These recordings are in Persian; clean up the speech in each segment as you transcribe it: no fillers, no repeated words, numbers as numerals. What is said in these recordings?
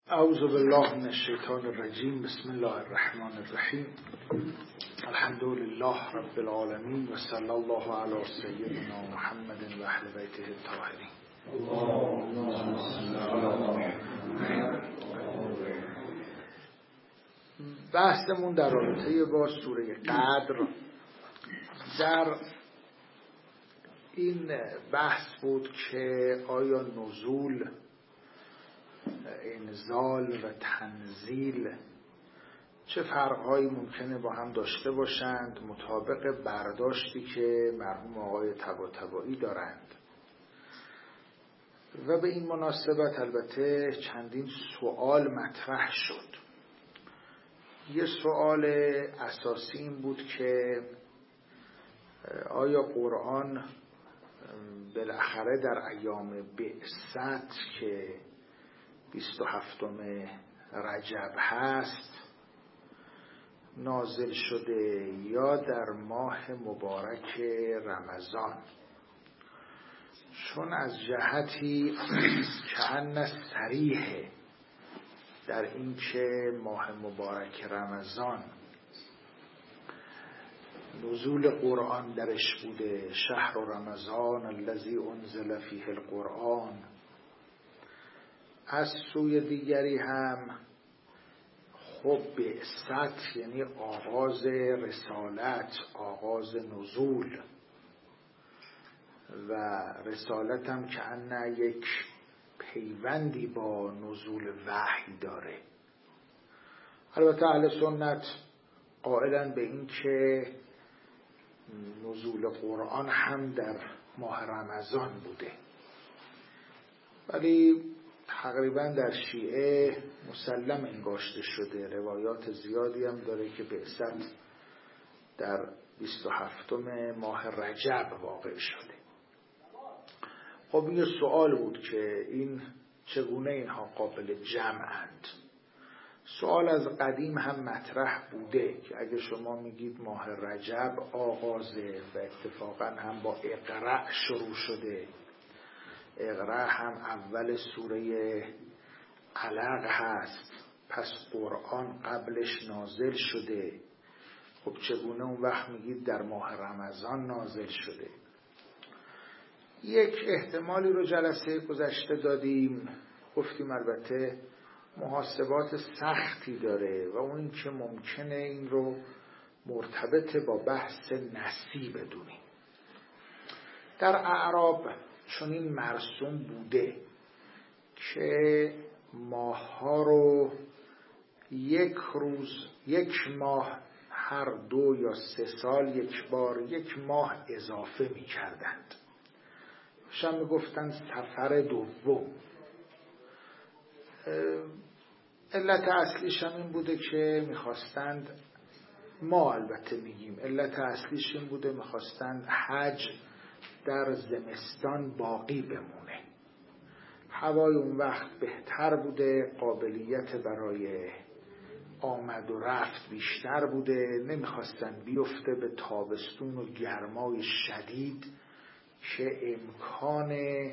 اعوذ بالله من الشیطان الرجیم. بسم الله الرحمن الرحیم. الحمد لله رب العالمین و صلی الله علی سیدنا محمد و اهل بیته الطاهرین. بحثمون در رابطه با سوره قدر در این بحث بود که آیا نزول، انزال و تنزیل چه فرقهایی ممکنه با هم داشته باشند مطابق برداشتی که مرحوم آقای طباطبایی دارند. و به این مناسبت البته چندین سوال مطرح شد. یه سوال اساسی این بود که آیا قرآن بالاخره در ایام بعثت که 27 رجب هست نازل شده یا در ماه مبارک رمضان، چون از جهتی کأن صریحه در این که ماه مبارک رمضان نزول قرآن درش بوده، شهر رمضان الذی انزل فیه القرآن. از سوی دیگری هم خب بعثت یعنی آغاز رسالت، آغاز نزول، و رسالت هم که ان یک پیوندی با نزول وحی داره. البته اهل سنت قائلن به این که نزول قرآن هم در ماه رمضان بوده، ولی تقریبا در شیعه مسلم انگاشته شده. روایات زیادی هم داره که بعثت در 27 ماه رجب واقع شده. خب یه سوال بود که این چگونه اینها قابل جمعند. سوال از قدیم هم مطرح بوده که اگه شما میگید ماه رجب آغازه و اتفاقا هم با اقرأ شروع شده، اقرأ هم اول سوره علق هست، پس قرآن قبلش نازل شده، خب چگونه اون وقت میگید در ماه رمضان نازل شده؟ یک احتمالی رو جلسه گذشته دادیم، گفتیم البته محاسبات سختی داره و اون این که ممکنه این رو مرتبط با بحث نسی بدونیم. در اعراب چون این مرسوم بوده که ماه‌ها رو یک ماه هر 2 یا 3 سال یک بار یک ماه اضافه می کردند. شما می گفتن سفر دوم. علت اصلیش هم این بوده که میخواستند، ما البته میگیم علت اصلیش این بوده میخواستند حج در زمستان باقی بمونه. هوای اون وقت بهتر بوده، قابلیت برای آمد و رفت بیشتر بوده، نمیخواستن بیفته به تابستون و گرمای شدید که امکان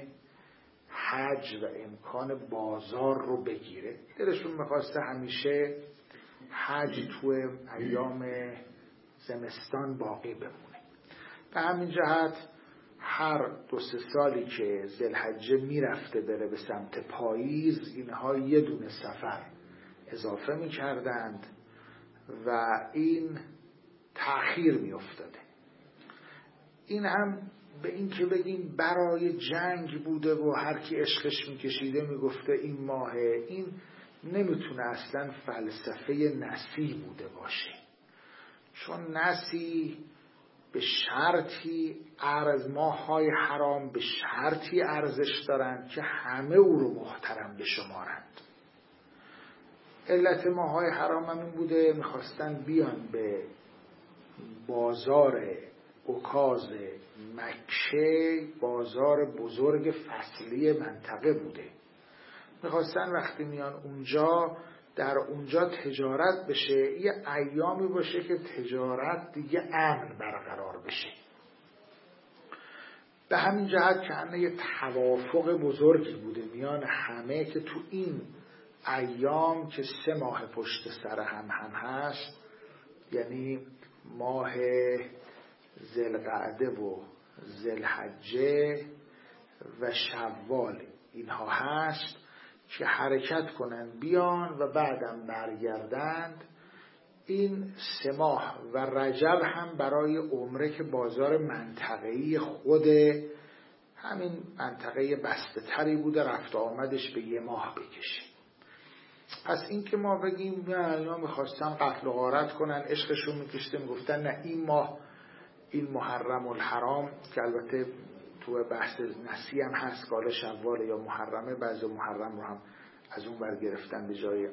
حج و امکان بازار رو بگیره. دلشون میخواسته همیشه حج تو ایام زمستان باقی بمونه. به همین جهت هر 2-3 سالی که ذوالحجه میرفته بره به سمت پاییز، اینها یه دونه سفر اضافه میکردند و این تأخیر میافتاده. این هم به این که بگیم برای جنگ بوده و هر کی عشقش میکشیده میگفته این ماهه، این نمیتونه اصلا فلسفه نسی بوده باشه، چون نسی به شرطی ماه‌های حرام به شرطی ارزش دارند که همه او رو محترم بشمارند. علت ماه‌های حرام هم این بوده میخواستن بیان به بازار اوکاز مکه، بازار بزرگ فصلی منطقه بوده، میخواستن وقتی میان اونجا در اونجا تجارت بشه، یه ایامی باشه که تجارت دیگه امن برقرار بشه. به همین جهت که همه یه توافق بزرگی بوده میان همه که تو این ایام که 3 ماه پشت سر هم هست، یعنی ماه ذوالقعده و ذوالحجه و شوال اینها هست که حرکت کنن بیان و بعدم برگردند. این 3 ماه و رجب هم برای عمره که بازار منطقه‌ای خود همین منطقه بسته تری بوده، رفت آمدش به 1 ماه بکشه. پس این که ما بگیم اینا میخواستن قتل و غارت کنن، عشقشون میکشته، میگفتن نه این ماه، این محرم الحرام که البته تو بحث نسی هم هست که حالا شوال یا محرمه، بعضی محرم رو هم از اون بر گرفتن به جای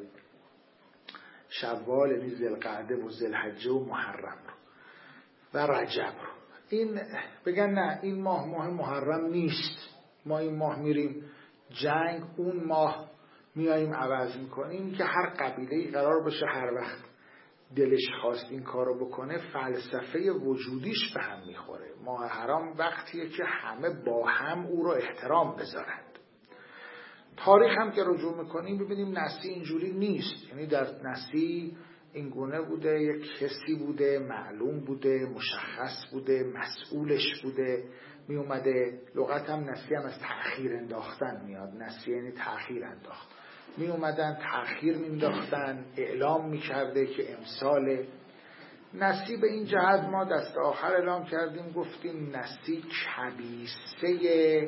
شوال، یعنی ذوالقعده و ذوالحجه و محرم رو و رجب رو. این بگن نه این ماه محرم نیست، ما این ماه میریم جنگ، اون ماه میاییم عوض میکنیم، که هر قبیله‌ای قرار باشه هر وقت دلش خواست این کارو بکنه فلسفه وجودیش به هم میخوره. ماه حرام وقتیه که همه با هم او رو احترام بذارند. تاریخ هم که رجوع میکنیم ببینیم نسی اینجوری نیست، یعنی در نسی این گونه بوده، یک کسی بوده، معلوم بوده، مشخص بوده، مسئولش بوده، می اومده. لغت هم نسی هم از تأخیر انداختن میاد، نسی یعنی تأخیر انداخت. می اومدن تأخیر مینداختن، اعلام میکرده که امسال نسی. به این جهت ما دست آخر اعلام کردیم، گفتیم نسی کبیسه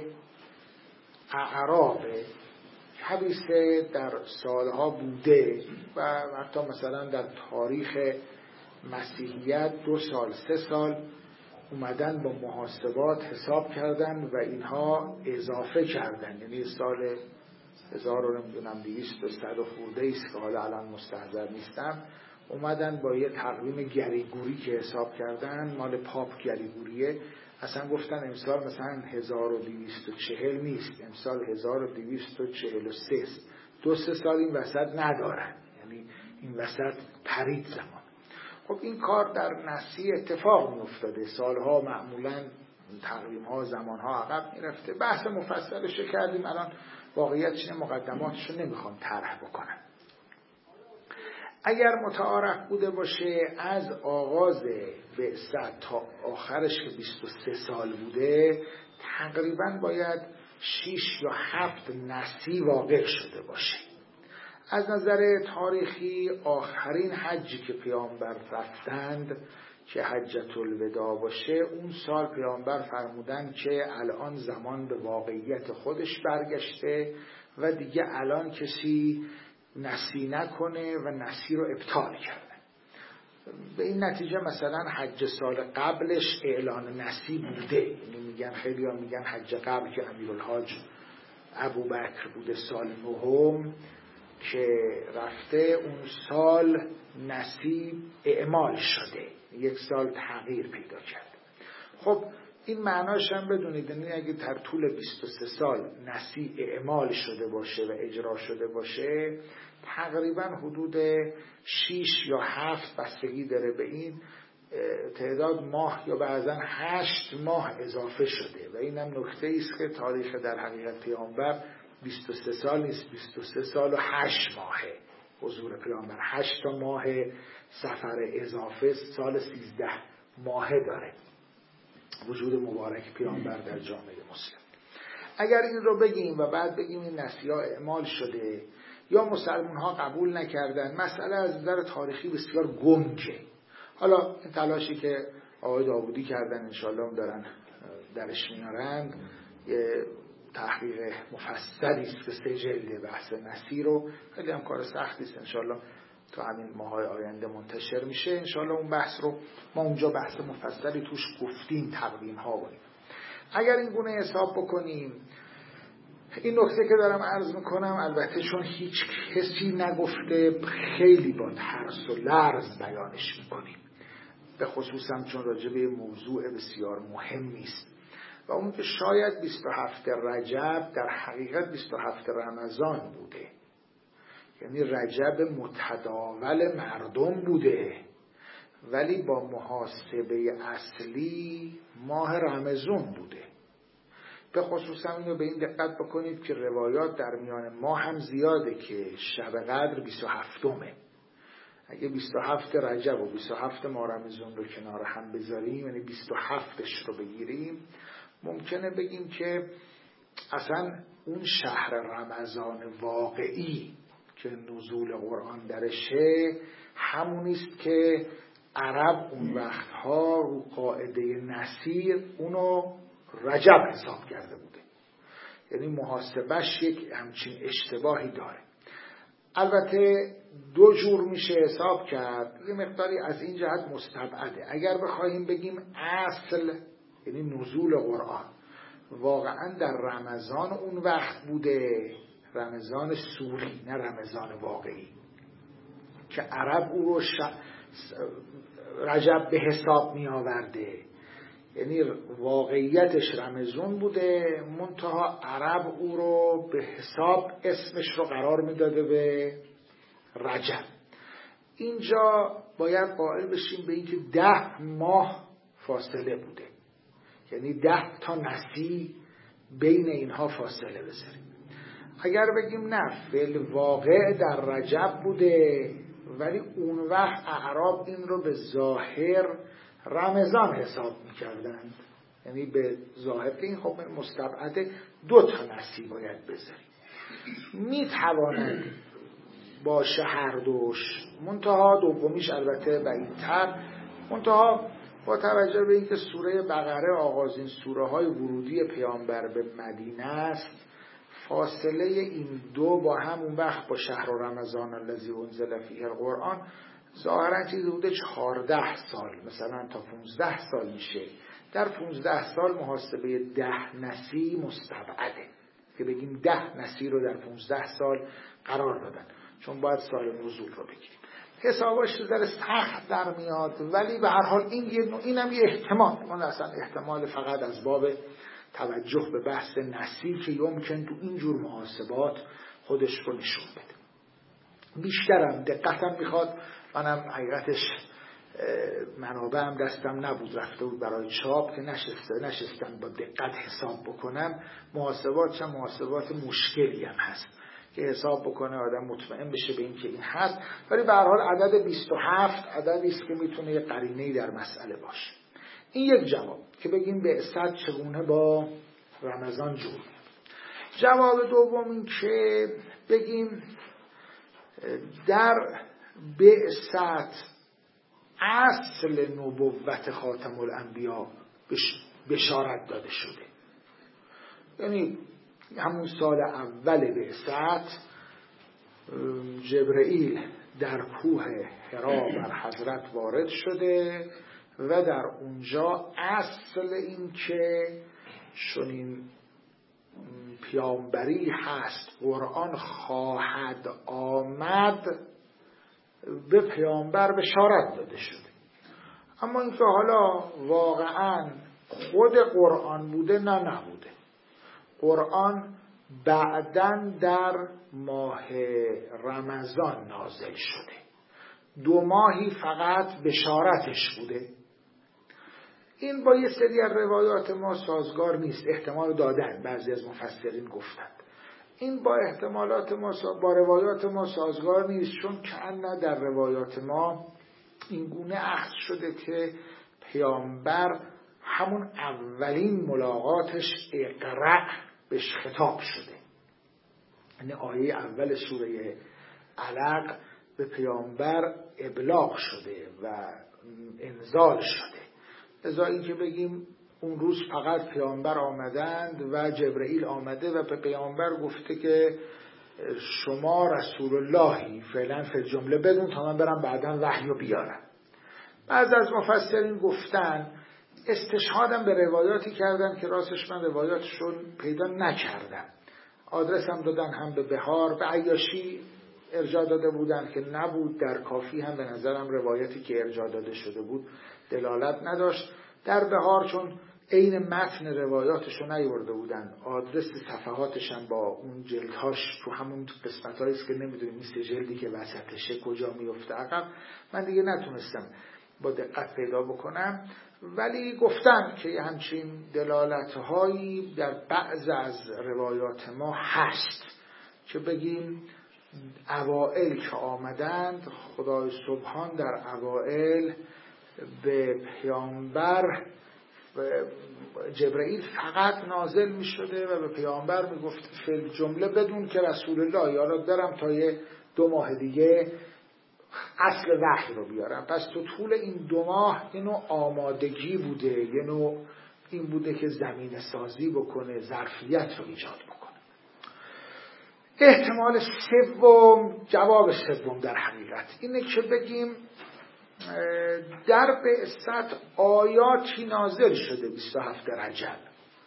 اعرابه. کبیسه در سالها بوده و حتی مثلا در تاریخ مسیحیت 2 سال 3 سال اومدن با محاسبات حساب کردن و اینها اضافه کردن، یعنی سال 1200 و 100 خورده است که حالا الان مستحضر نیستم، اومدن با یه تقویم گریگوری که حساب کردن، مال پاپ گریگوریه، اصلا گفتن امسال مثلا 1240 نیست، امسال 1243 است. 2-3 سال این وسط ندارن، یعنی این وسط پرید زمان. خب این کار در نسی اتفاق می افتاده، سالها معمولا تقویم ها زمان ها عقب می رفته. بحث مفصلش کردیم، الان واقعیت چنین مقدماتش رو نمیخوام طرح بکنم. اگر متعارف بوده باشه از آغاز بعثت تا آخرش که 23 سال بوده، تقریبا باید 6 یا 7 نسی واقع شده باشه. از نظر تاریخی آخرین حجی که پیامبر رفتند که حجة الوداع باشه، اون سال پیامبر فرمودن که الان زمان به واقعیت خودش برگشته و دیگه الان کسی نسی نکنه و نسی رو ابطال کرده. به این نتیجه مثلا حج سال قبلش اعلان نسی بوده، یعنی میگن خیلی ها میگن حج قبل که امیرالحاج ابوبکر بوده سال 9 که رفته، اون سال نسی اعمال شده، 1 سال تغییر پیدا کرده. خب این معناش هم بدونید، یعنی اگه در طول 23 سال نسی اعمال شده باشه و اجرا شده باشه، تقریبا حدود 6 یا 7 بستگی داره به این تعداد ماه یا بعضا 8 ماه اضافه شده. و این هم نکته ایست که تاریخ در حقیقت پیامبر 23 سال نیست، 23 سال و 8 ماهه حضور پیامبر. 8 تا ماه سفر اضافه، سال 13 ماهه داره وجود مبارک پیامبر در جامعه مسلم. اگر این رو بگیم و بعد بگیم این نسی‌ها اعمال شده یا مسلمان ها قبول نکردن، مسئله از نظر تاریخی بسیار گنگه. حالا این تلاشی که آقای داوودی کردن انشالله دارن درش میارن، یه تحقیق مفصلی است که 3 جلد بحث نسی رو، خیلی هم کار سختی است، انشالله تا همین ماهای آینده منتشر میشه. انشالله اون بحث رو ما اونجا بحث مفصلی توش گفتیم، تقویم ها بود. اگر این گونه حساب بکنیم، این نکته که دارم عرض میکنم البته چون هیچ کسی نگفته، خیلی با ترس و لرز بیانش میکنیم، به خصوصا چون راجع به موضوع بسیار مهمی است و اون که شاید 27 رجب در حقیقت 27 رمضان بوده، یعنی رجب متداول مردم بوده، ولی با محاسبه اصلی ماه رمضان بوده. به خصوص هم اینو به این دقت بکنید که روایات در میان ما هم زیاده که شب قدر 27مه. اگه 27 رجب و 27 ماه رمضان رو کنار هم بذاریم، یعنی 27ش رو بگیریم، ممکنه بگیم که اصلا اون شهر رمضان واقعی که نزول قرآن درشه همونیست که عرب اون وقتها رو قاعده نصیر اونو رجب حساب کرده بوده. یعنی محاسبش یک همچین اشتباهی داره. البته دو جور میشه حساب کرد، یه مقداری از این جهت مستبعده. اگر بخوایم بگیم اصل یعنی نزول قرآن واقعا در رمضان اون وقت بوده، رمضان سوری نه رمضان واقعی که عرب او رو رجب به حساب می آورده، یعنی واقعیتش رمضان بوده، منتها عرب او رو به حساب اسمش رو قرار می داده به رجب. اینجا باید قائل بشیم به اینکه 10 ماه فاصله بوده، یعنی 10 تا نسی بین اینها فاصله بذاریم. اگر بگیم نه فعل واقع در رجب بوده ولی اون وقت اعراب این رو به ظاهر رمضان حساب میکردند، یعنی به ظاهر که این خب مستبعده 2 تا نسی باید بذاریم. میتواند باشه هر دوش، منتها دومیش البته بعیدتر، منتها با توجه به اینکه سوره بقره آغازین سوره های ورودی پیامبر به مدینه است، فاصله این دو با همون وقت با شهر رمضان الذی انزل فیه القرآن ظاهرا چیزی بوده 14 سال، مثلا تا 15 سال میشه. در 15 سال محاسبه 10 نسی مستبعده که بگیم 10 نسی رو در 15 سال قرار دادن، چون باید سال نزول رو بگیریم. حساباش در سخت در میاد، ولی به هر حال اینم یه احتمال، من اصلا احتمال فقط از باب توجه به بحث نسی که یمکن تو اینجور محاسبات خودش رو نشون بده. بیشترم دقتم میخواد، منم حقیقتش منابعم دستم نبود، رفته بود برای چاپ که نشستم با دقت حساب بکنم. محاسبات چه محاسبات مشکلی هم هست که حساب بکنه آدم مطمئن بشه به این که این هست، ولی به هر حال عدد 27 عددی است که میتونه یه قرینه‌ای در مسئله باشه. این یک جواب که بگیم بعثت چگونه با رمضان جور. جواب دوم این که بگیم در بعثت اصل نبوت خاتم الانبیا بشارت داده شده، یعنی همون سال اول بعثت جبرئیل در کوه حرا بر حضرت وارد شده و در اونجا اصل این که چنین پیامبری هست قرآن خواهد آمد به پیامبر بشارت داده شده. اما اینکه حالا واقعا خود قرآن بوده نه نبوده. قرآن بعداً در ماه رمضان نازل شده، 2 ماهی فقط بشارتش بوده. این با یه سری از روایات ما سازگار نیست، احتمال دادن بعضی از مفسرین گفتند این با روایات ما سازگار نیست، چون کأن در روایات ما این گونه اخذ شده که پیامبر همون اولین ملاقاتش اقرأ بهش خطاب شده، یعنی آیه اول سوره علق به پیامبر ابلاغ شده و انزال شده. لذا این که بگیم اون روز فقط پیامبر آمدند و جبرئیل آمده و به پیامبر گفته که شما رسول اللهی فعلا فی الجمله بدون تا من برم بعداً وحی رو بیارم. بعض از مفسرین گفتن استشهادم به روایاتی کردن که راستش من روایاتشون پیدا نکردم، آدرس هم دادن هم به بهار، به عیاشی ارجاع داده بودن که نبود، در کافی هم به نظرم روایتی که ارجاع داده شده بود دلالت نداشت. در بهار چون عین متن روایاتشو نیورده بودن، آدرس صفحاتش هم با اون جلدهاش تو همون قسمتایی است که نمیدونیم مثل جلدی که وسطشه کجا میفته عقب، من دیگه نتونستم با دقت پیدا بکنم، ولی گفتم که همچین دلالت‌هایی در بعض از روایات ما هست که بگیم اوائل که آمدند خدای سبحان در اوائل به پیامبر جبرئیل فقط نازل می شده و به پیامبر می گفت فی جمله بدون که رسول الله یالا برم تا 2 ماه دیگه اصل وحی رو بیارم. پس تو طول این 2 ماه اینو آمادگی بوده، یه نوع این بوده که زمینه سازی بکنه، ظرفیت رو ایجاد بکنه. احتمال سوم، جواب سوم در حقیقت اینه که بگیم در بعثت آیاتی نازل شده 27 رجب.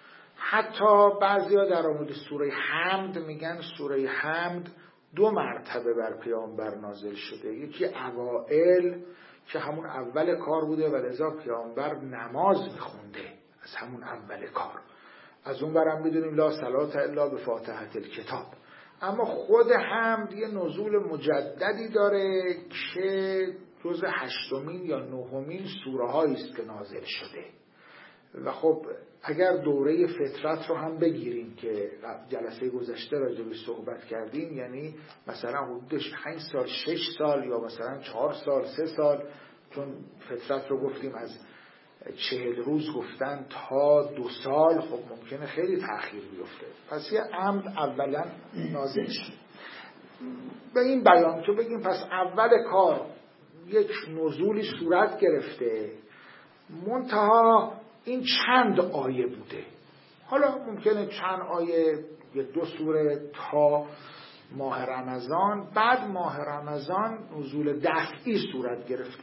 حتی بعضیا در مورد سوره حمد میگن سوره حمد 2 مرتبه بر پیامبر نازل شده. یکی اوائل که همون اول کار بوده و لذا پیامبر نماز میخونده از همون اول کار. از اون برم میدونیم لا صلات الا بفاتحه الکتاب. اما خود حمد یه نزول مجددی داره که جز 8مین یا 9مین سوره هایی است که نازل شده. و خب اگر دوره فطرت رو هم بگیریم که جلسه گذشته راجع بهش صحبت کردیم، یعنی مثلا حدود 5 سال 6 سال یا مثلا 4 سال 3 سال، چون فطرت رو گفتیم از 40 روز گفتن تا 2 سال، خب ممکنه خیلی تأخیر بیفته. پس یه عمد اولا نازل شد به این بیان که بگیم پس اول کار یک نزولی صورت گرفته، منتها این چند آیه بوده. حالا ممکنه چند آیه 1-2 سوره تا ماه رمضان، بعد ماه رمضان نزول دفعی صورت گرفته.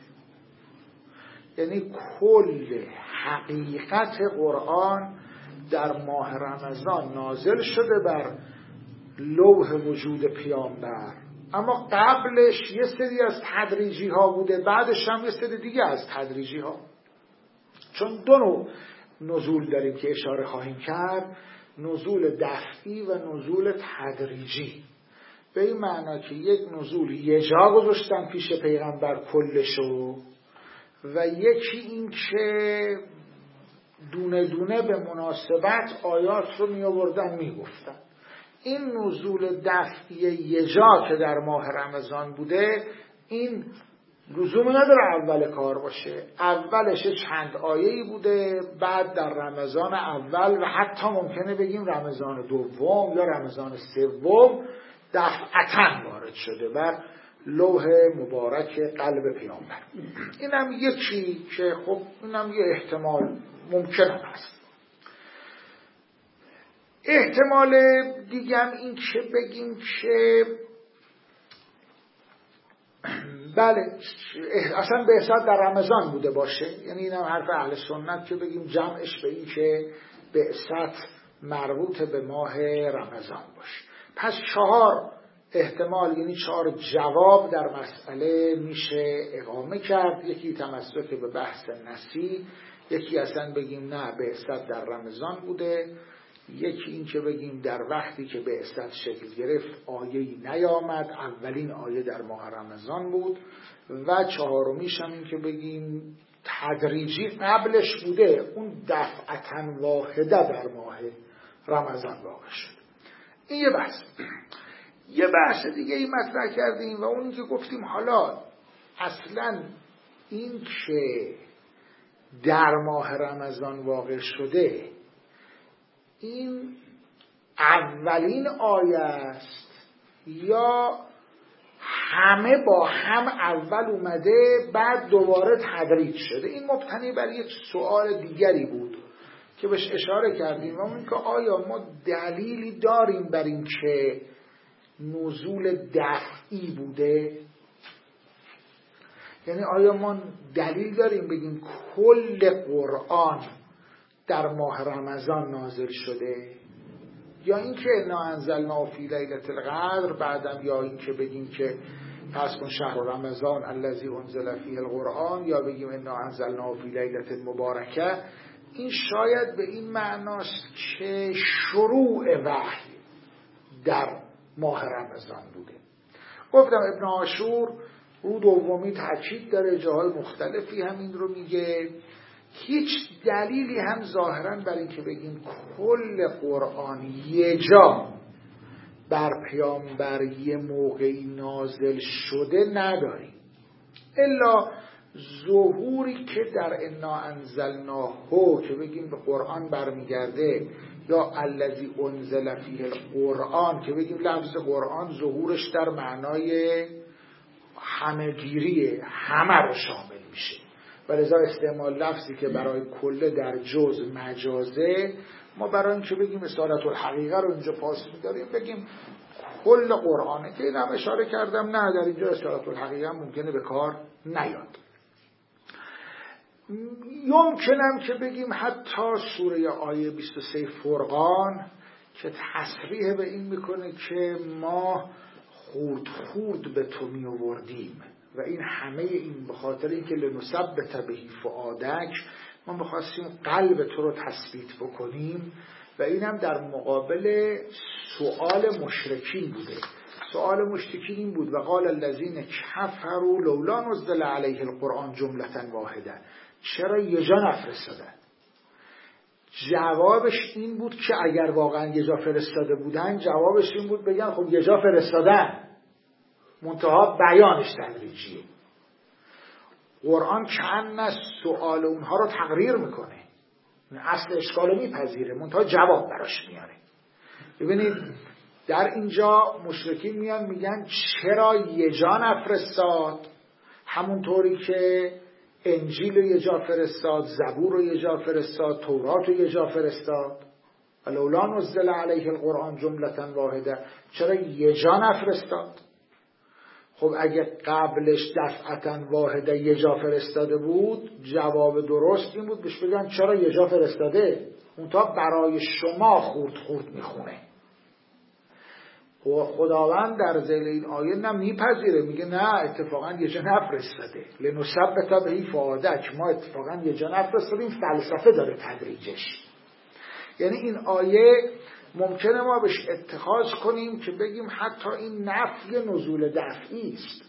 یعنی کل حقیقت قرآن در ماه رمضان نازل شده بر لوح وجود پیامبر، اما قبلش یه سری از تدریجی ها بوده، بعدش هم یه سری دیگه از تدریجی ها. چون 2 نوع نزول داریم که اشاره خواهیم کرد، نزول دفعی و نزول تدریجی. به این معنا که یک نزول یه جا گذاشتن پیش پیغمبر کلشو، و یکی این که دونه دونه به مناسبت آیات رو می آوردن می گفتن. این نزول دفعی یه جا که در ماه رمضان بوده، این لزومی نداره اول کار باشه. اولش چند آیه‌ای بوده، بعد در رمضان اول و حتی ممکنه بگیم رمضان دوم یا رمضان سوم دفعتاً وارد شده بر لوح مبارک قلب پیامبر. اینم یکی که خب اینم یه احتمال ممکن هست. احتمال دیگه این که بگیم که بله اصلا بعثت در رمضان بوده باشه، یعنی اینم حرف اهل سنت که بگیم جمعش به این که بعثت مربوط به ماه رمضان باشه. پس 4 احتمال، یعنی 4 جواب در مسئله میشه اقامه کرد. یکی تمسک به بحث نسی، یکی اصلا بگیم نه بعثت در رمضان بوده، یکی این که بگیم در وقتی که بعثت شکل گرفت آیه‌ای نیامد، اولین آیه در ماه رمضان بود، و 4میش هم این که بگیم تدریجی قبلش بوده، اون دفعتاً واحده در ماه رمضان واقع شد. این یه بحث. یه بحث دیگه ای مطرح کردیم و اون که گفتیم حالا اصلاً این که در ماه رمضان واقع شده این اولین آیه است یا همه با هم اول اومده بعد دوباره تدریج شده؟ این مبتنی بر یک سوال دیگری بود که بهش اشاره کردیم، و اون که آیا ما دلیلی داریم بر این که نزول دفعی بوده؟ یعنی آیا ما دلیل داریم بگیم کل قرآن در ماه رمضان نازل شده، یا اینکه انا انزلنا فی لیلة القدر، بعدم یا اینکه بگیم که پس کن شهر رمضان الذی انزل فیه القرآن، یا بگیم انا انزلنا فی لیلة مبارکه. این شاید به این معناست که شروع وحی در ماه رمضان بوده. گفتم ابن عاشور رو دومی تاکید داره، جاهای مختلفی همین رو میگه هیچ دلیلی هم ظاهراً بر این که بگیم کل قرآن یه جا بر پیامبر یه موقعی نازل شده نداریم، الا ظهوری که در انا انزلناه که بگیم به قرآن برمیگرده، یا الذی انزل فیه القرآن که بگیم لفظ قرآن ظهورش در معنای همه‌گیریه، همه رو شامل میشه و لذا استعمال لفظی که برای کله در جز مجازه، ما برای اینکه بگیم اصالت الحقیقه رو اینجا پاس می‌داریم بگیم کل قرآنه، که اینم اشاره کردم نه در اینجا اصالت الحقیقه ممکنه به کار نیاد. یمکنم که بگیم حتی سوره آیه 23 فرقان که تصریح به این میکنه که ما خورد به تو می آوردیم و این همه این به خاطر اینکه لنثبت به فؤادک، ما می‌خواستیم قلب تو رو تثبیت بکنیم و اینم در مقابل سؤال مشرکین بوده. سؤال مشرکین این بود و قال الذین کفروا لولا نزل علیه القرآن جملة واحده، چرا یه جا نفرستادن؟ جوابش این بود که اگر واقعا یه جا فرستاده بودن، جوابش این بود بگن خب یه جا فرستادن، منتها بیانش تدریجیه. قرآن کأن سؤال اونها رو تقریر میکنه، اصل اشکال میپذیره، منتها جواب براش میاره. ببینید در اینجا مشرکین میان میگن چرا یه جا نفرستاد، همونطوری که انجیل رو یه جا فرستاد، زبور رو یه جا فرستاد، تورات رو یه جا فرستاد. لولا نزل علیه القرآن جملة واحده، چرا یه جا نفرستاد؟ خب اگه قبلش دفعتا واحده یه جا فرستاده بود، جواب درست این بود بهش بگن چرا یه جا فرستاده، اونتا برای شما خورد میخونه. خداوند در ذیل این آیه میپذیره، میگه نه اتفاقا یه جا نفرستاده، لنثبت به فؤادک، ما اتفاقا یه جا نفرستادیم، فلسفه داره تدریجش. یعنی این آیه ممکنه ما بهش اتخاذ کنیم که بگیم حتی این نفی نزول دفعی است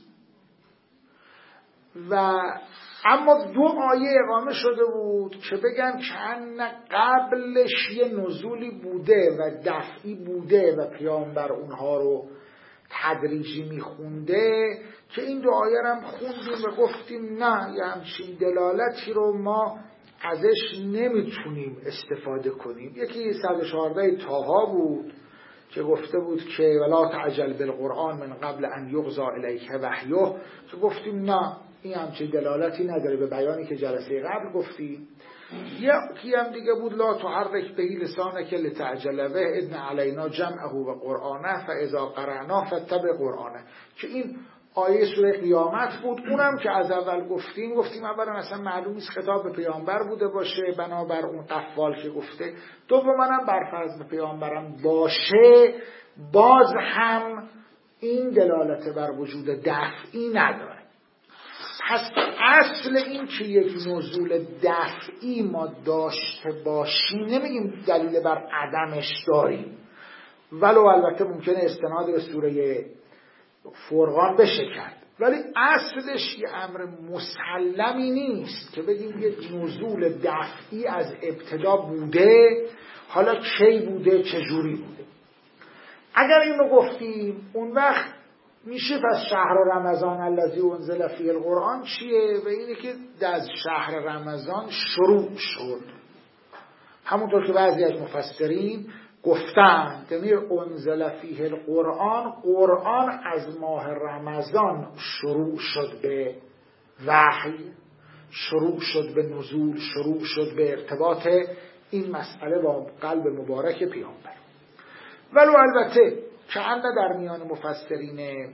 و اما دو آیه اقامه شده بود که بگن که قبلش یه نزولی بوده و دفعی بوده و پیامبر اونها رو تدریجی میخونده، که این دو آیه هم خوندیم و گفتیم نه، یه همچین دلالتی رو ما ازش نمیتونیم استفاده کنیم. یکی 114 طه بود که گفته بود که ولا تعجل بالقرآن من قبل ان یقضی الیک وحیه، که گفتیم نه این همچین دلالتی نداره به بیانی که جلسه قبل گفتیم. یکی هم دیگه بود لا تحرک به لسانک لتعجل به ان علینا جمعه و قرآنه فاذا قرأناه فاتبع قرآنه، که این آیه سوره قیامت بود. اونم که از اول گفتیم اولا اصلا معلوم نیست خطاب به پیامبر بوده باشه بنابر اون قفال که گفته، دوما هم برفرض به پیامبرم باشه، باز هم این دلالت بر وجود دفعی نداره. پس اصل این که یک نزول دفعی ما داشته باشیم نمیگیم دلیل بر عدمش داریم، ولو البته ممکنه استناد به سوره فرقان بشه کرد، ولی اصلش یه امر مسلمی نیست که بگیم یک نزول دفعی از ابتدا بوده، حالا کی بوده چجوری بوده. اگر اینو گفتیم اون وقت میشه پس شهر رمضان الذی انزل فیه القرآن چیه؟ و اینه که از شهر رمضان شروع شد، همونطور که بعضی از مفسرین گفتن دمیر انزل فیه القرآن، قرآن از ماه رمضان شروع شد به وحی، شروع شد به نزول، شروع شد به ارتباط این مسئله با قلب مبارک پیامبر. ولو البته که در میان مفسرین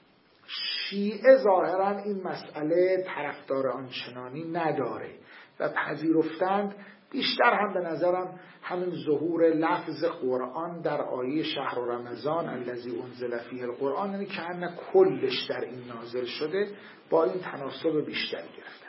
شیعه ظاهرا این مسئله طرفدار آنچنانی نداره و پذیرفتند، بیشتر هم به نظرم همین ظهور لفظ قرآن در آیه شهر رمضان الذی انزل فیه القرآن، یعنی که کلش در این نازل شده، با این تناسب بیشتری گرفته.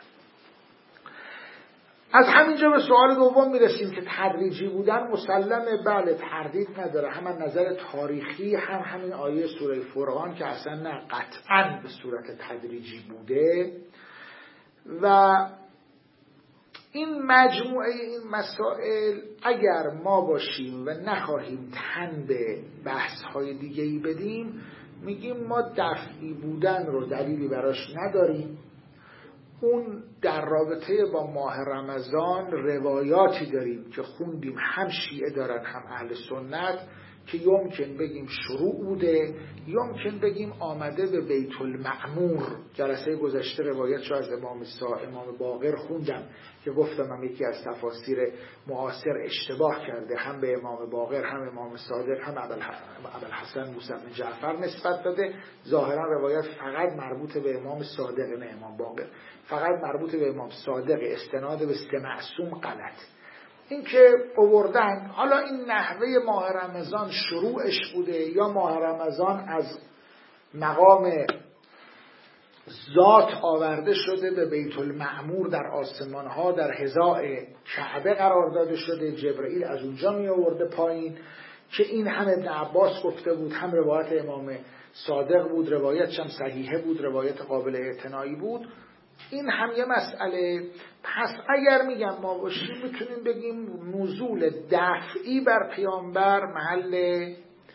از همینجا به سوال دوم میرسیم که تدریجی بودن مسلمه، بله تردید نداره، هم از نظر تاریخی هم همین آیه سوره فرقان که اصلا نه قطعاً به صورت تدریجی بوده و این مجموعه این مسائل اگر ما باشیم و نخواهیم تن به بحث‌های دیگه‌ای بدیم، میگیم ما دفعی بودن رو دلیلی براش نداریم. اون در رابطه با ماه رمضان روایاتی داریم که خوندیم، هم شیعه دارن هم اهل سنت، که یمکن بگیم شروع بوده، یمکن بگیم آمده به بیت المعمور. جلسه گذشته روایت رو از امام باقر خوندم که گفتم هم یکی از تفاسیر معاصر اشتباه کرده، هم به امام باقر هم امام صادق هم ابوالحسن موسی بن جعفر نسبت داده. ظاهرا روایت فقط مربوط به امام صادق نه امام باقر، فقط مربوط به امام صادق، استناد به سه معصوم غلط. این که آوردن حالا این نحوه ماه رمضان شروعش بوده یا ماه رمضان از مقام ذات آورده شده به بیت المعمور در آسمان ها در حذاء کعبه قرار داده شده، جبرئیل از اونجا می آورده پایین، که این هم ابن عباس گفته بود، هم روایت امام صادق بود، روایتش هم صحیحه بود، روایت قابل اعتنایی بود. این هم یه مسئله. پس اگر میگم ما باشیم میتونیم بگیم نزول دفعی بر پیامبر محل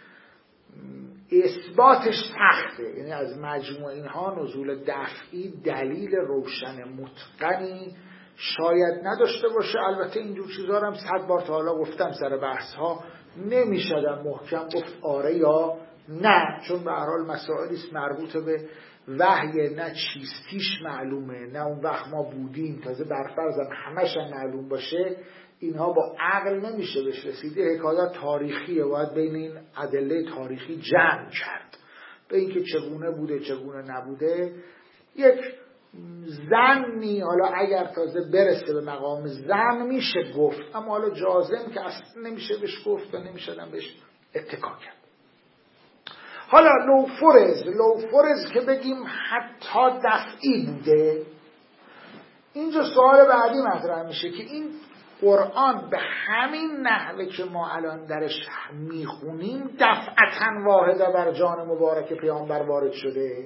اثباتش سخته، یعنی از مجموع اینها نزول دفعی دلیل روشن متقنی شاید نداشته باشه. البته اینجور چیزا هم 100 بار تا حالا گفتم سر بحث ها، نمیشدم محکم گفت آره یا نه، چون به هر حال مسائلی است مربوط به وحی، نه چیستیش معلومه، نه اون وقت ما بودیم، تازه برفرضم همش هم معلوم باشه، اینها با عقل نمیشه بهش رسیده. حکایات تاریخیه، باید بین این ادله تاریخی جمع کرد به اینکه چگونه بوده چگونه نبوده. یک ظنی حالا اگر تازه برسه به مقام ظن میشه گفت، اما حالا جازم که اصلا نمیشه بهش گفت و نمیشه بهش اتکا کرد. حالا لوفرز که بگیم حتی دفعی بوده، اینجا سوال بعدی مطرح میشه که این قرآن به همین نحوه که ما الان درش میخونیم دفعتاً واحده بر جان مبارک پیامبر وارد شده؟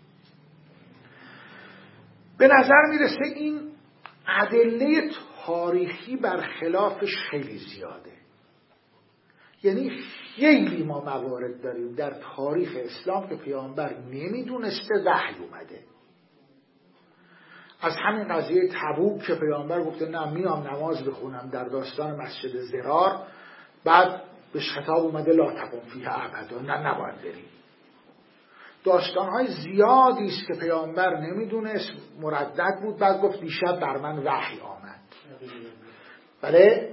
به نظر میرسه این ادله تاریخی برخلافش خیلی زیاده. یعنی خیلی ما موارد داریم در تاریخ اسلام که پیامبر نمیدونسته وحی اومده. از همین قضیه تبوک که پیامبر گفته نه میام نماز بخونم در داستان مسجد زرار، بعد بهش خطاب اومده لا تقم فیه ابدا، نه نباید بریم. داستانهای زیادی است که پیامبر نمیدونست، مردد بود، بعد گفت دیشب بر من وحی آمد. بله؟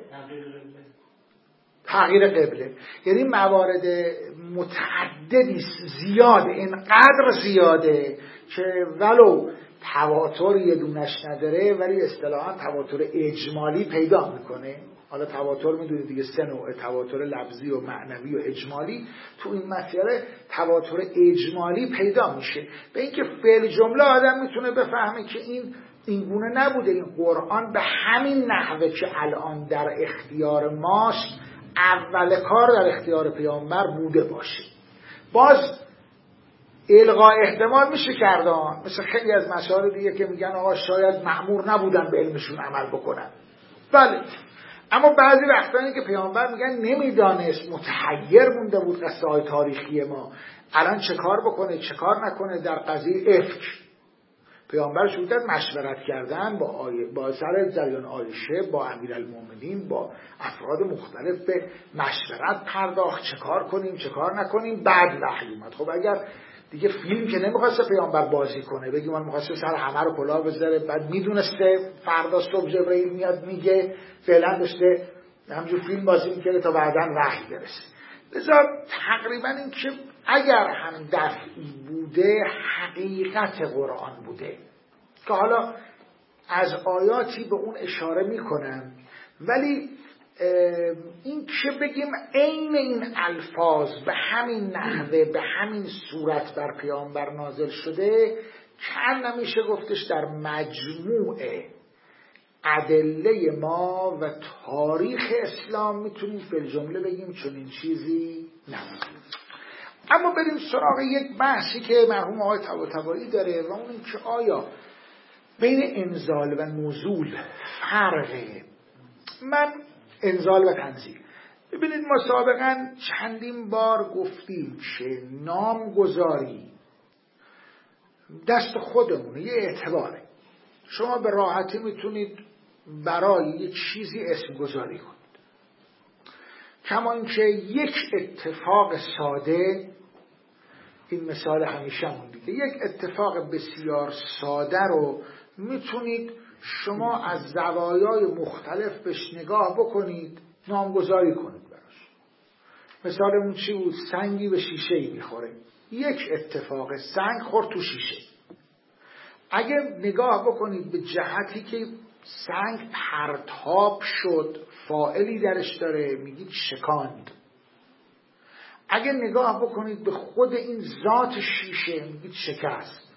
تغییر قبله. یعنی موارد متعددی زیاده، اینقدر زیاده که ولو تواتر یه دونش نداره ولی اصطلاحاً تواتر اجمالی پیدا میکنه. حالا تواتر میدونید دیگه 3 نوع، تواتر لفظی و معنوی و اجمالی. تو این مسئله تواتر اجمالی پیدا میشه، به اینکه فعل جمله آدم میتونه بفهمه که این گونه نبوده. این قرآن به همین نحوه که الان در اختیار ماست اول کار در اختیار پیامبر بوده باشه. باز الغای احتمال میشه کردن، مثل خیلی از مسائل دیگه که میگن آقا شاید مأمور نبودن به علمشون عمل بکنن. بله، اما بعضی وقتایی که پیامبر میگن نمیدانست، متحیر مونده بود قصه های تاریخی ما، الان چه کار بکنه چه کار نکنه. در قضیه افک پیامبر شروع کرد مشورت کردن با سر جریان عایشه، با امیرالمومنین، با افراد مختلف به مشورت پرداخت چه کار کنیم چه کار نکنیم. بعد وحی اومد. خب اگر دیگه فیلم که نمیخواسته پیامبر بازی کنه، بگیم من میخواسته سر همه رو کلاه بذاره، بعد میدونسته فردا صبح جبرئیل میاد میگه، فعلا داشته همجور فیلم بازی میکنه تا بعداً وحی برسه. لذا تقریبا این که اگر هم دفعی بوده حقیقت قرآن بوده، که حالا از آیاتی به اون اشاره میکنم، ولی این که بگیم عین این الفاظ به همین نحوه به همین صورت بر پیامبر نازل شده کم نمیشه گفتش در مجموع ادله ما و تاریخ اسلام میتونیم فی جمله بگیم چنین چیزی نبوده. اما بریم سراغ یک بحثی که مرحوم آقای طباطبایی داره و اون این که آیا بین انزال و نزول فرقه. من انزال و تنزیل، ببینید ما سابقا چندین بار گفتیم که نامگذاری دست خودمونه، یه اعتباره. شما به راحتی میتونید برای یه چیزی اسم گذاری کنید، کما اینکه یک اتفاق ساده، این مثال همیشه‌مون دیگه، یک اتفاق بسیار ساده رو میتونید شما از زوایای مختلف بهش نگاه بکنید، نامگذاری کنید براش. مثالمون چی بود؟ سنگی به شیشه‌ای میخوره، یک اتفاق سنگ خورد تو شیشه. اگه نگاه بکنید به جهتی که سنگ پرتاب شد، فاعلی درش داره، میگید شکاند. اگه نگاه بکنید به خود این ذات شیشه، میگید شکست.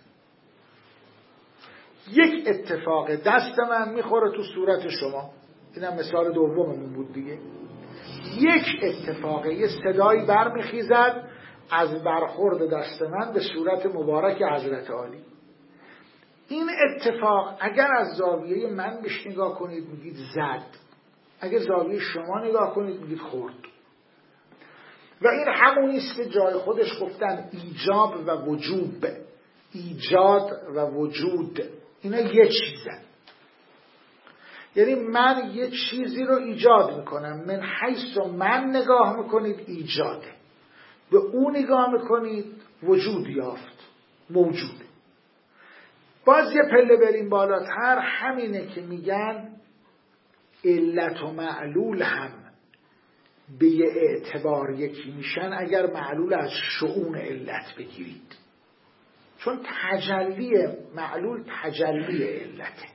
یک اتفاق دست من میخوره تو صورت شما، اینم مثال دوممون بود دیگه. یک اتفاق، یه صدایی برمیخیزد از برخورد دست من به صورت مبارک حضرت عالی. این اتفاق اگر از زاویه من بهش نگاه کنید میگید زد، اگر زاویه شما نگاه کنید میگید خورد. و این همونیست که جای خودش گفتن ایجاب و وجوب، ایجاد و وجود، اینا یه چیزن. یعنی من یه چیزی رو ایجاد میکنم، من حیث من نگاه میکنید ایجاده، به اون نگاه میکنید وجود یافت، موجوده. باز یه پله بریم بالاتر، همینه که میگن علت و معلول هم به یه اعتبار یکی میشن اگر معلول از شؤون علت بگیرید، چون تجلی معلول تجلی علته.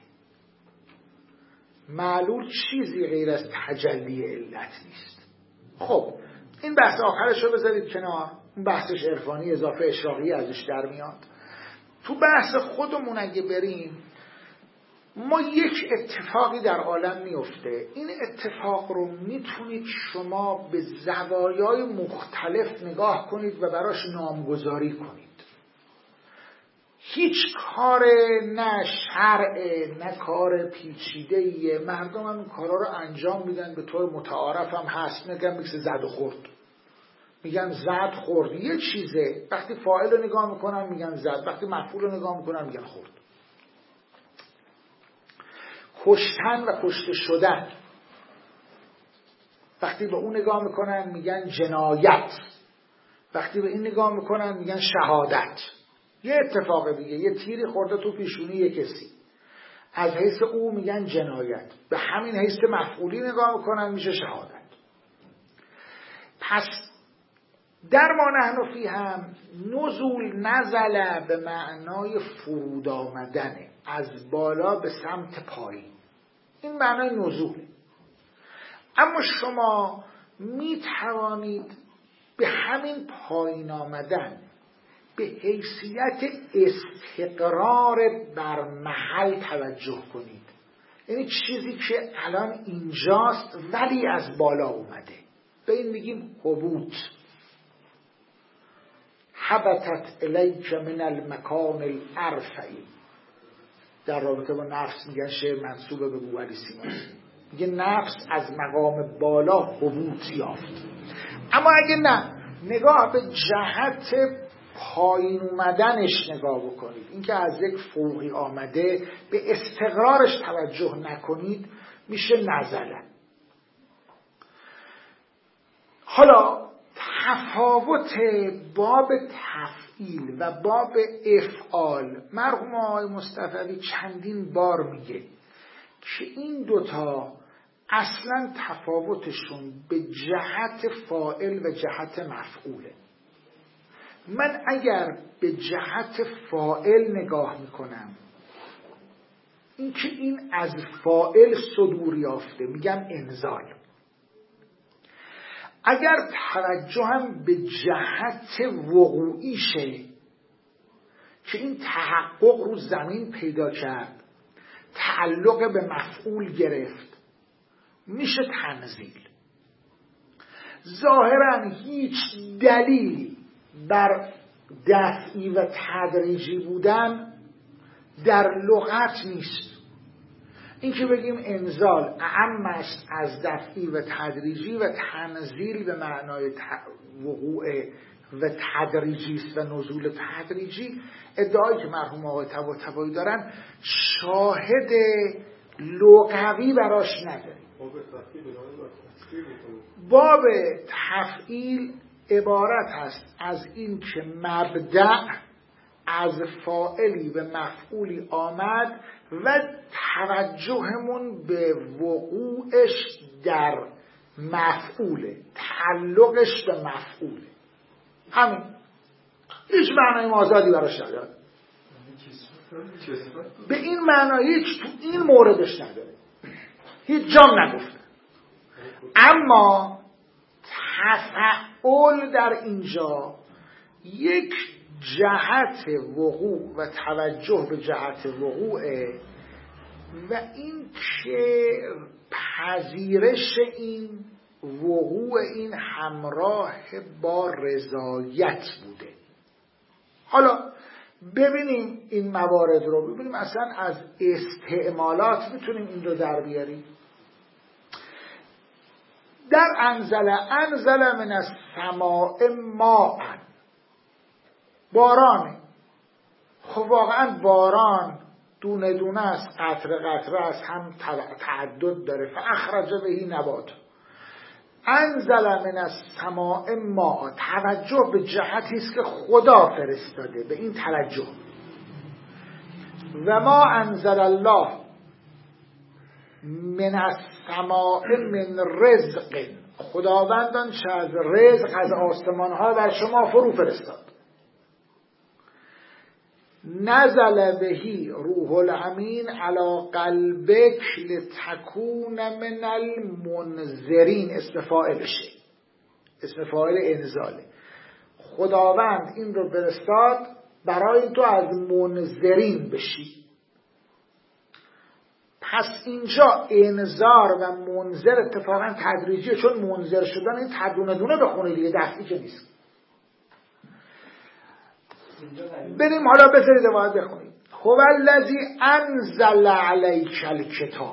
معلول چیزی غیر از تجلی علت نیست. خب این بحث آخرش رو بذارید کنار، اون بحثش عرفانی اضافه اشراقی ازش در میاد. تو بحث خودمون اگه بریم، ما یک اتفاقی در عالم میفته، این اتفاق رو میتونید شما به زوایای مختلف نگاه کنید و براش نامگذاری کنید. هیچ کار نه شرعه نه کار پیچیده‌ایه، مردم هم این کارا رو انجام میدن، به طور متعارف هم هست، میگن میکس زد و خورد، میگن زد خورد، یه چیزه. وقتی فاعل رو نگاه میکنن میگن زد، وقتی مفعول رو نگاه میکنن میگن خورد. کشتن و کشته شدن، وقتی به اون نگاه میکنن میگن جنایت، وقتی به این نگاه میکنن میگن شهادت. یه اتفاق دیگه، یه تیری خورده تو پیشونی یه کسی، از حیث او میگن جنایت، به همین حیث مفعولی نگاه میکنن میشه شهادت. پس در ما نحن فی هم نزول نزله به معنای فرود آمدنه، از بالا به سمت پایین، این معنای نزوله. اما شما می توانید به همین پایین آمدن به حیثیت استقرار بر محل توجه کنید. یعنی چیزی که الان اینجاست ولی از بالا اومده، به این میگیم هبوط. حبتت الیک من المکان الارفعی، در رابطه با نفس میگن شعر منصوبه به بوعلی سیمانی، میگه نفس از مقام بالا هبوط یافت. اما اگه نه، نگاه به جهت پایین اومدنش نگاه بکنید، اینکه از یک فوقی آمده، به استقرارش توجه نکنید، میشه نزله. حالا تفاوت باب تفعیل و باب افعال، مرحوم آقای مصطفوی چندین بار میگه که این دوتا اصلا تفاوتشون به جهت فاعل و جهت مفعوله. من اگر به جهت فاعل نگاه میکنم، این که این از فاعل صدور یافته، میگم انزال. اگر توجهم به جهت وقوعیشه که این تحقق رو زمین پیدا کرد، تعلق به مفعول گرفت، میشه تنزیل. ظاهرا هیچ دلیلی بر دفعی و تدریجی بودن در لغت نیست. این که بگیم انزال اعم است از دفعی و تدریجی و تنزیل به معنای وقوع و تدریجی است و نزول تدریجی، ادعایی که مرحوم آقای طباطبایی دارن شاهد لغوی براش نداریم. باب تفعیل عبارت است از این که مبدأ از فاعلی به مفعولی آمد و توجهمون به وقوعش در مفعوله، تعلقش به مفعوله. همین، هیچ معنای آزادی براش نداره. به این معنای هیچ تو این موردش نداره، هیچ جام نگفته. اما تفعول در اینجا یک جهت وقوع و توجه به جهت وقوعه و این که پذیرش این وقوع این همراه با رضایت بوده. حالا ببینیم این موارد رو، ببینیم اصلا از استعمالات میتونیم این رو در بیاریم. در انزل من السماء ماء، بارانه. خب واقعا باران دونه دونه است، قطره قطره است، هم تعدد داره. فاخرج به نبات. انزل من السماء ماء، توجه به جهتی است که خدا فرستاده، به این توجه. و ما انزل الله من السماء من رزق، خداوندان چه از رزق از آسمان ها بر شما فرو فرستاد. نزل بهی روح الامین علی قلبک لتکون من المنذرین، اسم فاعلشه، اسم فاعل انزاله. خداوند این رو فرستاد برای تو از منذرین بشی. پس اینجا انذار و منذر اتفاقا تدریجیه، چون منذر شدن این تدونه دونه بخونه دیگه، دفعی که نیست. بریم حالا بذارید باید بخونیم. هو الذی انزل علیک الکتاب.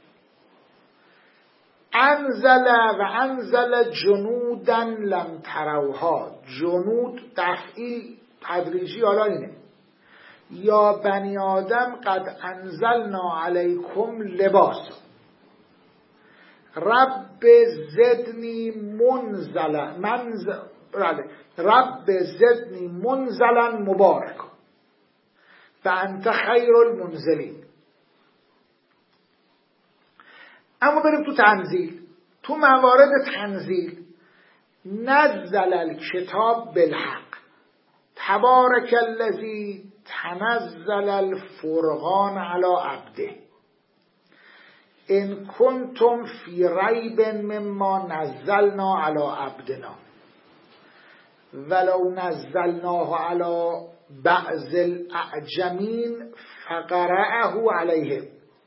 انزل و انزل جنودا لم تروها. جنود دفعی تدریجی حالا اینه. یا بنی آدم قد انزلنا علیکم لباس. رب زدنی رب زدنی منزلا مبارک و انت خیر المنزلین. اما بریم تو تنزیل. تو موارد تنزیل نزل الکتاب بالحق تبارک الذی تنزل الفرقان علی عبده ان کنتم فی ریب مما نزلنا علی عبدنا ولو نزلناه علی بعض الاعجمین فقرأه علیهم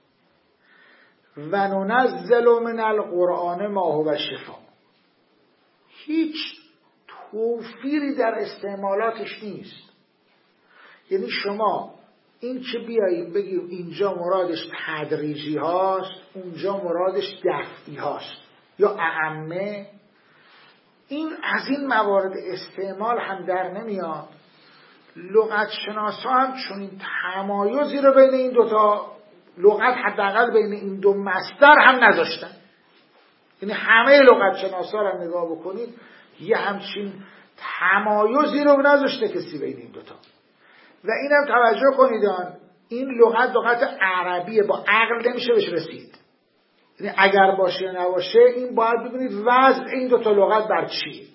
و ننزل من القرآن ما هو شفا. هیچ توفیری در استعمالاتش نیست. یعنی شما این که بیاییم بگیم اینجا مرادش تدریجی هاست، اونجا مرادش دفعی هاست یا اعمه، این از این موارد استعمال هم در نمیاد. لغت شناسا هم چون این تمایزی رو بین این دوتا لغت حداقل بین این دو مصدر هم نذاشتن. یعنی همه لغت شناسا رو نگاه بکنید یه همچین تمایزی رو نذاشته کسی بین این دوتا. و اینم توجه کنید این لغت عربیه، با عقل نمیشه بهش رسید. یعنی اگر باشه نباشه این باید ببینید وضع این دوتا لغت بر چیه.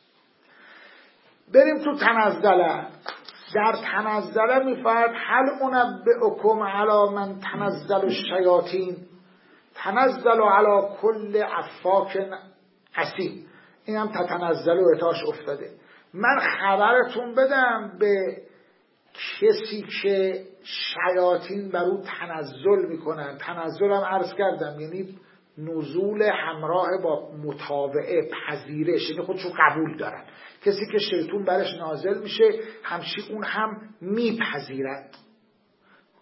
بریم تو تنزله. در تنزله میفرد هل انبئکم علی من تنزل الشیاطین تنزل علی کل افاک اثیم. این هم تتنزل و اتاش افتاده. من خبرتون بدم به کسی که شیاطین بر او تنزل میکنن. تنزل هم عرض کردم یعنی نزول همراه با متابعه، پذیرش، یعنی خودشو قبول دارن. کسی که شیطون برش نازل میشه همچی اون هم میپذیرد.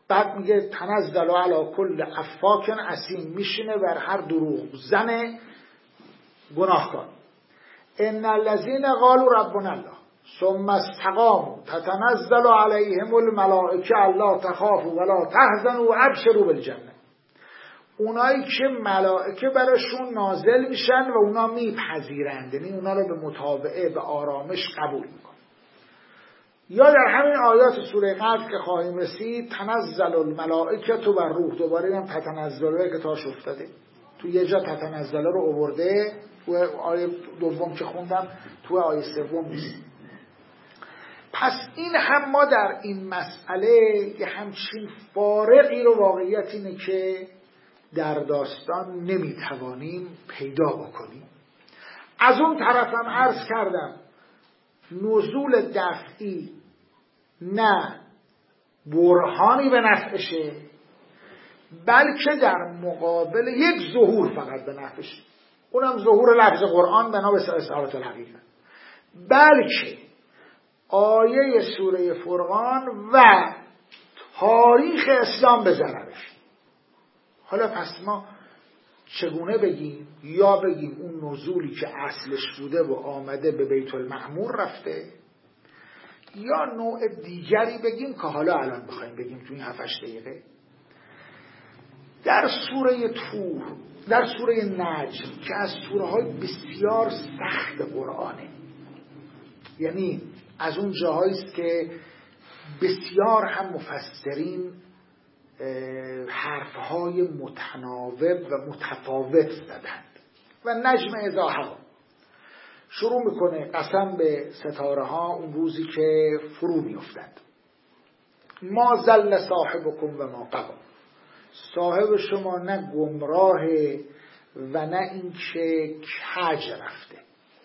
بعد میگه تنزل علی کل افاک اثیم، میشینه بر هر دروغ زن گناهکار. ان الذين قالوا ربنا الله ثم استقاموا تتنزل علیهم الملائکه الا تخافوا ولا تحزنوا وابشروا بالجنه. اونایی که ملائکه براشون نازل میشن و اونا میپذیرند، یعنی اونا رو به متابعه به آرامش قبول میکنن. یا در همین آیات سوره قدر که خواهیم رسید تنزل الملائکه و روح، دوباره هم تتنزل که تاش افتاده تو یه جا تتنزل رو آورده، تو آیه دوم که خوندم تو آیه سوم نیست. پس این هم ما در این مسئله یه همچین فارقی رو واقعیت اینه که در داستان نمیتوانیم پیدا بکنیم. از اون طرفم عرض کردم نزول دفعی نه برهانی به نفعشه، بلکه در مقابل یک ظهور فقط به نفعشه، اونم ظهور لفظ قرآن بنا به اثبات الحقیقه، بلکه آیه سوره فرقان و تاریخ اسلام به ضررش. حالا پس ما چگونه بگیم؟ یا بگیم اون نزولی که اصلش بوده و آمده به بیت المعمور رفته، یا نوع دیگری بگیم که حالا الان بخوایم بگیم تو این 7-8 دقیقه. در سوره طور، در سوره نجم که از سوره های بسیار سخت قرآنه، یعنی از اون جاهایی است که بسیار هم مفسرین حرفهای متناوب و متفاوت زدند و نجم اذا هوا شروع میکنه قسم به ستاره ها اون روزی که فرو میافتند. ما ضل صاحبکم و ما غوی، صاحب شما نه گمراه و نه این که کج رفته.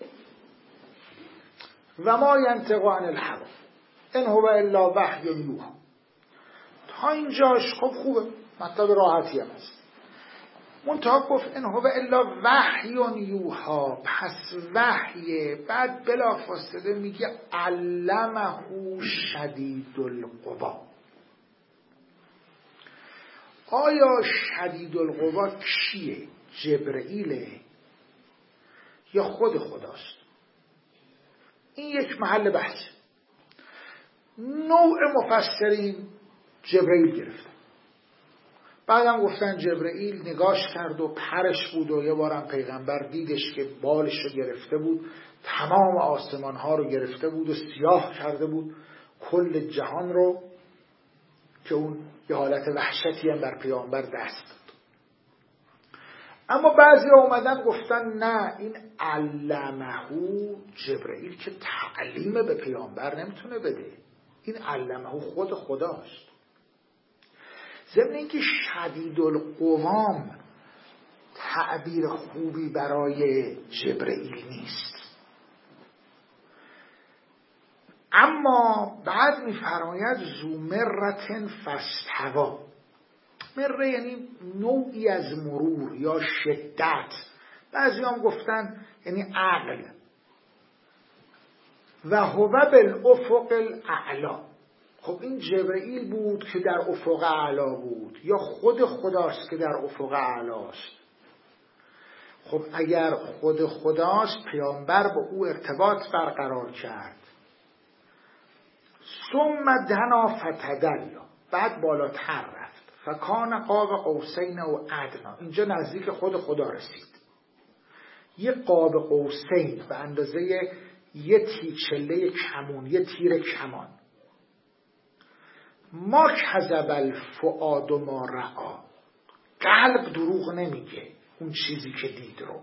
و ما ینطق عن الهوا ان هو الا وحی یوحی. تا اینجاش خب خوبه، مطلب راحتی هم هست. منتها گفت ان هو الا وحی یوحی، پس وحیه. بعد بلافاصله میگه علمه شدید القوا. آیا شدید القوا کیه؟ جبرئیله یا خود خداست؟ این یک محل بحث. نوع مفسرین جبرئیل گرفتن، بعدم گفتن جبرئیل نگاش کرد و پرش بود و یه بارم پیغمبر دیدش که بالش رو گرفته بود، تمام آسمان ها رو گرفته بود و سیاه کرده بود کل جهان رو، که اون یه حالت وحشتی هم بر پیامبر دست داد. اما بعضی اومدن گفتن نه، این علمهو جبرئیل که تعلیم به پیامبر نمیتونه بده، این علمهو خود خداست. ضمن اینکه شدید القوام تعبیر خوبی برای جبرئیل نیست. اما بعد میفرماید ذو مرة فاستوی. مره یعنی نوعی از مرور یا شدت، بعضی هم گفتن یعنی عقل. و هو بالافق الاعلی. خب این جبرئیل بود که در افق اعلا بود یا خود خداست که در افق اعلاست؟ خب اگر خود خداست پیامبر با او ارتباط برقرار کرد. ثم دنا فتدلی، بعد بالاتر رفت. فکان قاب قوسین و ادنا، اینجا نزدیک خود خدا رسید. یه قاب قوسین به اندازه یه تیرچله کمون، یه تیر کمان. ما کذب الفؤاد ما رأی، قلب دروغ نمیگه اون چیزی که دید رو.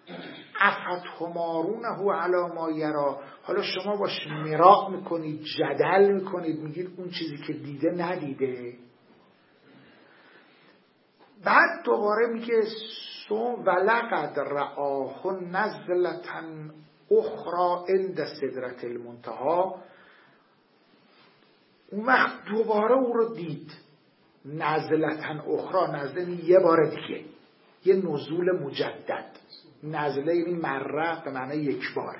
افتمارونه علی ما یرا، حالا شما باش مراء میکنید، جدل میکنید، میگید اون چیزی که دیده ندیده. بعد دوباره میگه ولقد رآه نزلة اخرى عند سدرة المنتهی. اون وقت دوباره او رو دید. نزلة اخرى، نزله یه بار دیگه، یه نزول مجدد. نزله یعنی مره به معنی یک باره.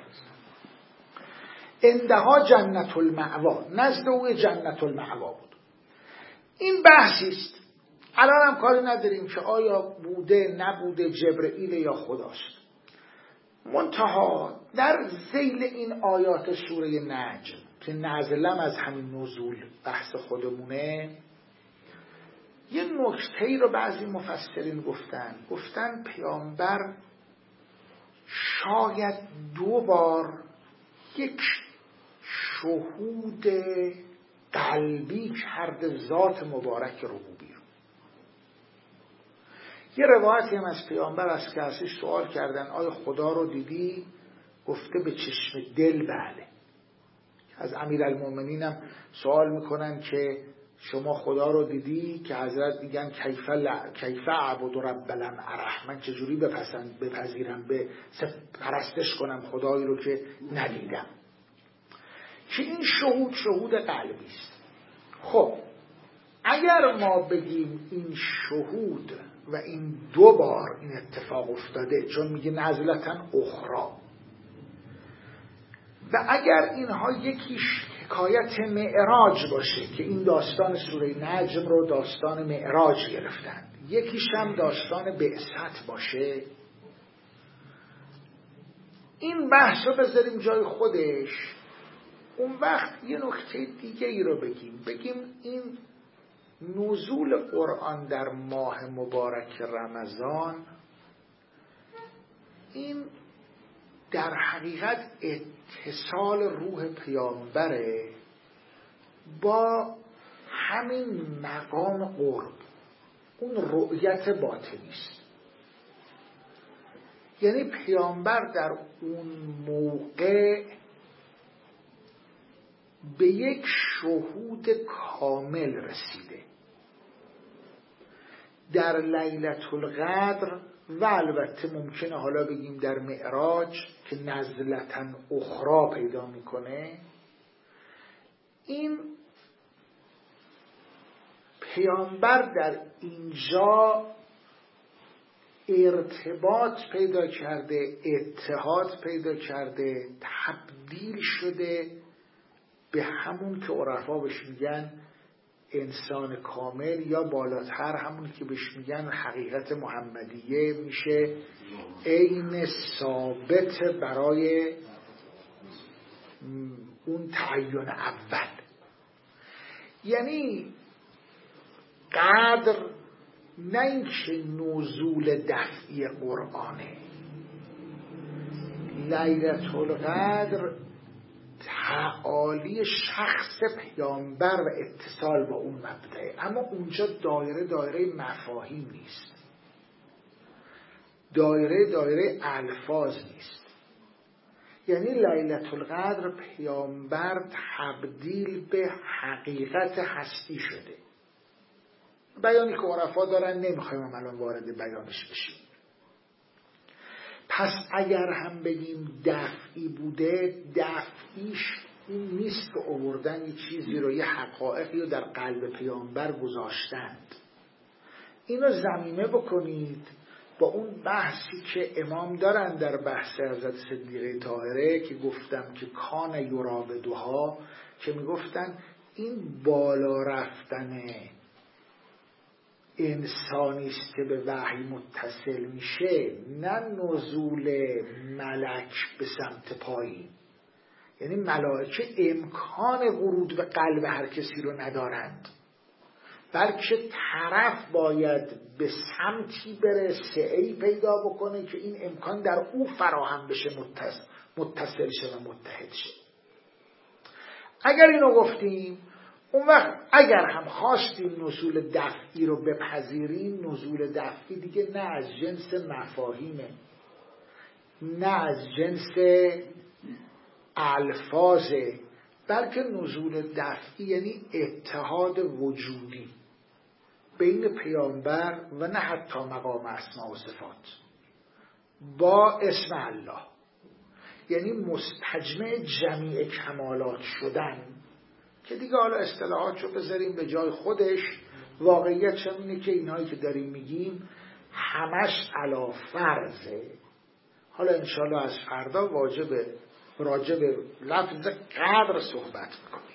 اندها جنت المأوا، نزد او جنت المأوا بود. این بحثیست. الان هم کاری نداریم که آیا بوده نبوده جبرئیل یا خداست. منتها در ذیل این آیات سوره نجم که نزلم از همین نزول بحث خودمونه، یه نکته‌ای رو بعضی مفسرین گفتن پیامبر شاید 2 بار یک شهود قلبی کرده ذات مبارک ربوبی رو. یه روایتی هم از پیامبر از که ازش سوال کردن آیا خدا رو دیدی؟ گفته به چشم دل بله. از امیرالمومنین هم سوال میکنن که شما خدا رو دیدی؟ که حضرت میگن کیف اعبد رب لم اره، من چجوری بپذیرم پرستش کنم خدایی رو که ندیدم. که این شهود قلبی است. خب اگر ما بگیم این شهود و این 2 بار این اتفاق افتاده، چون میگه نزلتن اخرى، و اگر اینها یکیش حکایت معراج باشه که این داستان سوره نجم رو داستان معراج گرفتن، یکیش هم داستان بعثت باشه، این بحث رو بذاریم جای خودش. اون وقت یه نکته دیگه ای رو بگیم این نزول قرآن در ماه مبارک رمضان، این در حقیقت اتصال روح پیامبره با همین مقام قرب، اون رؤیت باطنی است. یعنی پیامبر در اون موقع به یک شهود کامل رسیده. در لیلة القدر و البته ممکنه حالا بگیم در معراج که نزلتاً اخرى پیدا میکنه، این پیامبر در اینجا ارتباط پیدا کرده، اتحاد پیدا کرده، تبدیل شده به همون که عرفا بهش میگن انسان کامل، یا بالاتر همون که بهش میگن حقیقت محمدیه، میشه عین ثابت برای اون تعین اول. یعنی قدر نه اینکه نزول دفعی قرآنه، لیلة القدر تعالی شخص پیامبر و اتصال با اون مبدأ، اما اونجا دایره مفاهیم نیست، دایره الفاظ نیست. یعنی لیلة القدر پیامبر تبدیل به حقیقت هستی شده. بیانی که عرفا دارن نمیخوایم الان وارد بیانش بشیم. پس اگر هم بگیم دفعی بوده، دفعیش این نیست که آوردن یه چیزی رو، یه حقایقی رو در قلب پیامبر گذاشتند. اینو ضمیمه بکنید با اون بحثی که امام دارن در بحث حضرت صدیقه طاهره که گفتم که کان یراودها، که میگفتن این بالا رفتن انسانی است که به وحی متصل میشه، نه نزول ملک به سمت پایین. یعنی ملائکه امکان ورود به قلب هر کسی رو ندارند، بلکه طرف باید به سمتی بره، سعی پیدا بکنه که این امکان در او فراهم بشه، متصل شه و متحد شه. اگر اینو گفتیم، اون وقت اگر هم خواستیم نزول دفعی رو بپذیریم، نزول دفعی دیگه نه از جنس مفاهیمه، نه از جنس الفاظه، بلکه نزول دفعی یعنی اتحاد وجودی بین پیامبر و نه حتی مقام اسما و صفات با اسم الله، یعنی مستجمع جمیع کمالات شدن، که دیگه حالا اصطلاحات رو بذاریم به جای خودش. واقعیت اینه که اینایی که داریم میگیم همش علی فرضه. حالا انشاءالله از فردا راجب لفظ قدر صحبت میکنیم.